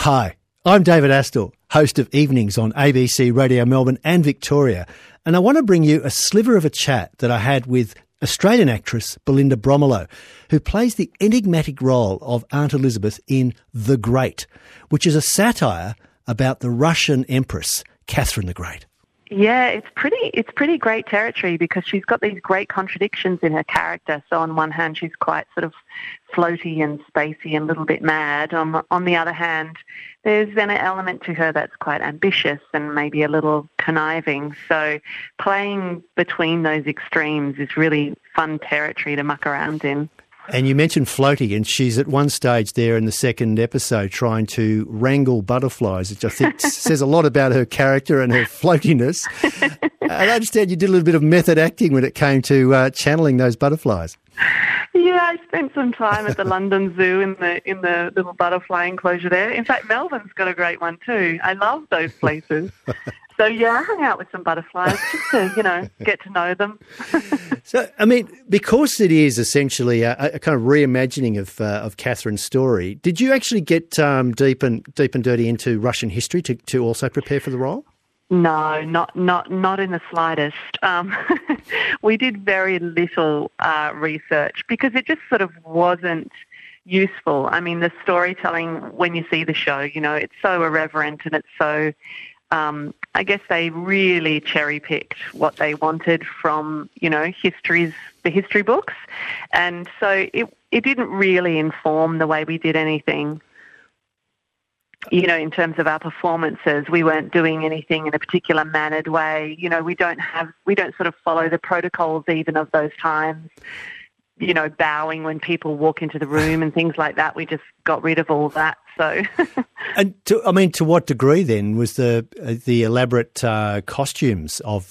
Hi, I'm David Astle, host of Evenings on ABC Radio Melbourne and Victoria, and I want to bring you a sliver of a chat that I had with Australian actress Belinda Bromelow, who plays the enigmatic role of Aunt Elizabeth in The Great, which is a satire about the Russian Empress, Catherine the Great. Yeah, it's pretty great territory because she's got these great contradictions in her character. So on one hand, she's quite sort of floaty and spacey and a little bit mad. On the other hand, there's then an element to her that's quite ambitious and maybe a little conniving. So playing between those extremes is really fun territory to muck around in. And you mentioned floaty, and she's at one stage there in the second episode trying to wrangle butterflies, which I think says a lot about her character and her floatiness. I understand you did a little bit of method acting when it came to channeling those butterflies. Yeah, I spent some time at the London Zoo in the little butterfly enclosure there. In fact, Melbourne's got a great one too. I love those places. So, yeah, I hung out with some butterflies just to, get to know them. So, I mean, because it is essentially a kind of reimagining of Catherine's story, did you actually get deep and dirty into Russian history to also prepare for the role? No, not in the slightest. We did very little research because it just sort of wasn't useful. I mean, the storytelling, when you see the show, it's so irreverent and it's so... I guess they really cherry-picked what they wanted from, the history books. And so it didn't really inform the way we did anything, in terms of our performances. We weren't doing anything in a particular mannered way. We don't sort of follow the protocols even of those times. Bowing when people walk into the room and things like that. We just got rid of all that. So, and to what degree then was the elaborate costumes of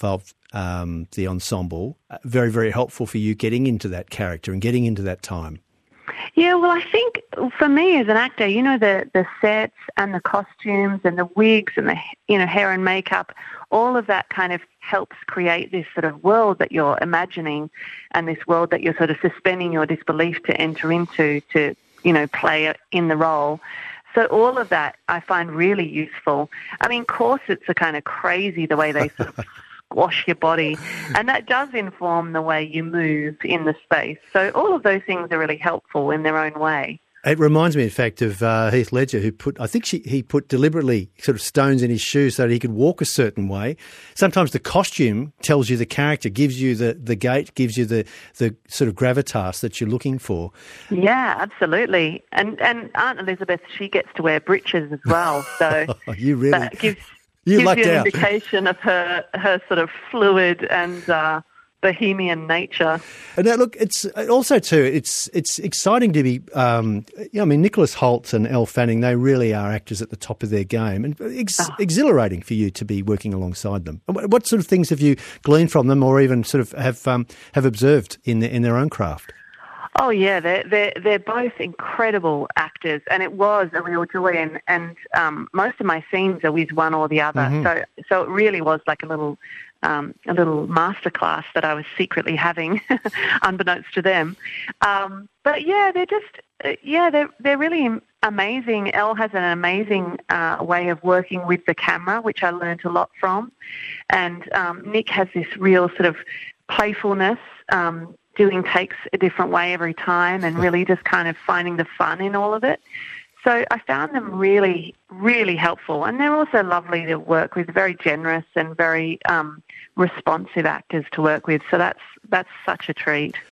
the ensemble very, very helpful for you getting into that character and getting into that time? Yeah, well, I think for me as an actor, the sets and the costumes and the wigs and the hair and makeup, all of that kind of helps create this sort of world that you're imagining and this world that you're sort of suspending your disbelief to enter into to, play in the role. So all of that I find really useful. I mean, corsets are kind of crazy the way they sort of squash your body, and that does inform the way you move in the space. So all of those things are really helpful in their own way. It reminds me, in fact, of Heath Ledger, who he put deliberately sort of stones in his shoes so that he could walk a certain way. Sometimes the costume tells you the character, gives you the gait, gives you the sort of gravitas that you're looking for. Yeah, absolutely. And Aunt Elizabeth, she gets to wear breeches as well. So you really that gives you an out. Indication of her sort of fluid and bohemian nature. And now, look, it's also too. It's exciting to be. Nicholas Hoult and Elle Fanning, they really are actors at the top of their game, and exhilarating for you to be working alongside them. What sort of things have you gleaned from them, or even sort of have observed in their own craft? Oh yeah, they're both incredible actors, and it was a real joy. And most of my scenes are with one or the other, mm-hmm. so it really was like a little masterclass that I was secretly having, unbeknownst to them. But yeah, they're really amazing. Elle has an amazing way of working with the camera, which I learned a lot from, and Nick has this real sort of playfulness. Doing takes a different way every time and really just kind of finding the fun in all of it. So I found them really, really helpful. And they're also lovely to work with, very generous and very responsive actors to work with. So that's such a treat.